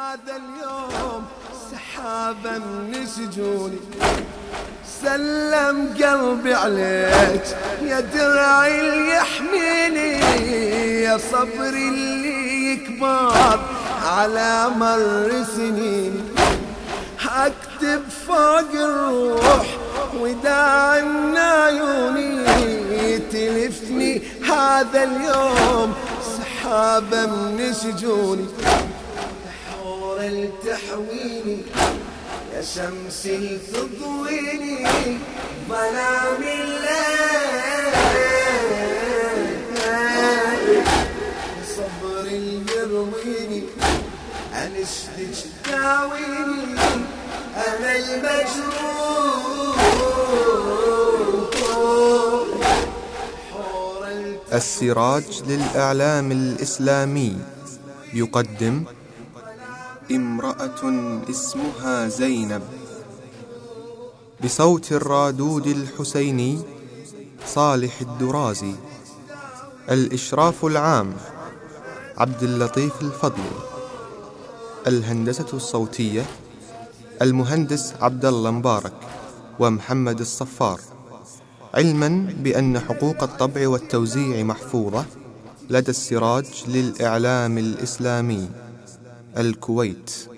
هذا اليوم سحابة من سجوني، سلم قلبي عليك يا درعي اللي يحميني، يا صبري اللي يكبر على مر سنيني. اكتب فوق الروح وداع من عيوني، تلفني هذا اليوم سحابة من سجوني، حور تحويني يا شمسي تضويني ظلام الليل، صبري يرويني أنشدك داويني أنا المجروح. السراج للإعلام الإسلامي يقدم امرأة اسمها زينب، بصوت الرادود الحسيني صالح الدرازي. الإشراف العام عبد اللطيف الفضلي. الهندسة الصوتية المهندس عبد الله مبارك ومحمد الصفار، علما بأن حقوق الطبع والتوزيع محفوظة لدى السراج للإعلام الإسلامي الكويت.